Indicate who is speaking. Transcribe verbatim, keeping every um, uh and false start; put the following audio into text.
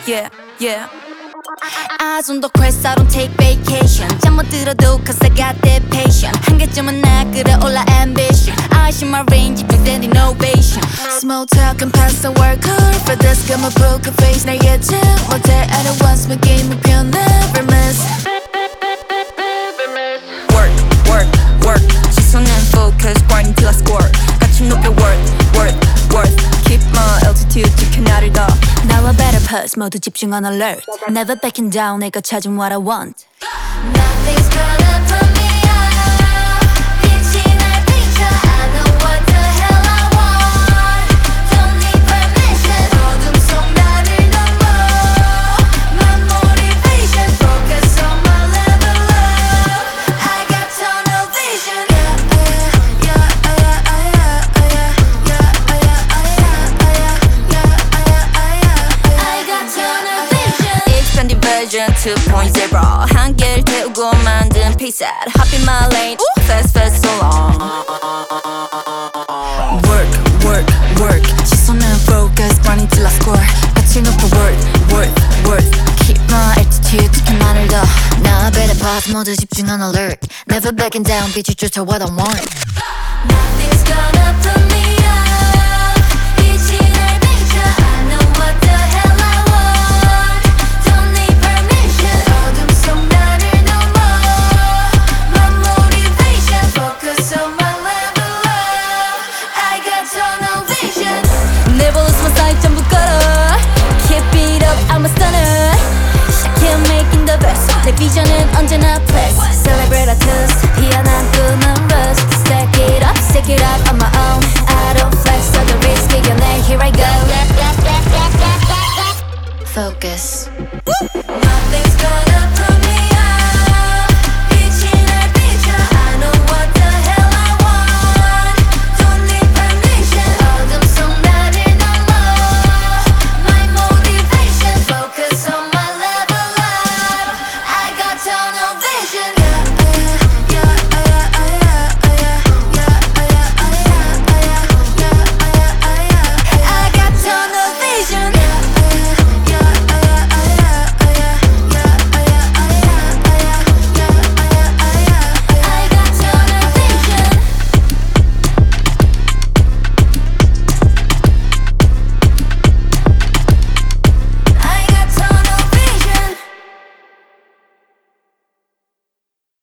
Speaker 1: yeah, yeah. Eyes on the quest, I don't take vacation. 잠 못 들어도 cause I got that passion. 한계점은 나 끌어올라 ambition. I see my range, if there's innovation. Small talk and pass the work hard. For this, got my poker face, 나 예측 못해. I don't want my game, 목표 never miss. Work, work, work. 시선은 focus, grinding till I score. 같이 높여 worth, worth, worth. Keep my altitude, 지켜 나를 더. Now I better pause, 모두 집중 on alert. Never backing down, 내가 찾은 what I want. Nothing's gonna put me out. 빛이 날 비춰, I know what the hell I want. Don't need permission. 어둠 속 나를 넘어. My motivation, focus on my level up. I got tunnel vision. Yeah, yeah, yeah, yeah, yeah, yeah, yeah, yeah, yeah, yeah. I got tunnel vision. Expanded version two point oh. 한계를 태우고 만든 piece out. Hop in my lane, fast, fast, so long. Work, work, work. 시선은 focus, grinding till I score. 같이 높여 worth, worth, worth. Keep my attitude, 지켜 나를 더. Now I better pause, 모두 집중 on alert. Never backing down, 빛이 쫓아 what I want. Nothing's gonna put me out. 빛이 날 비춰, I know what the hell I want. Don't need permission. 어둠 속 나를 넘어. My motivation, focus on my level up. I got tunnel vision. Never lose my sight, 전부 걸어. Keep it up, I'm a stunner. 시작해 making the best. 내 비전은 언제나 flex. Celebrate our twist. 피어난 꿈은 rust. Stack it up, stick it up on my own. I don't flex, so the risk 이겨내. Here I go. Focus.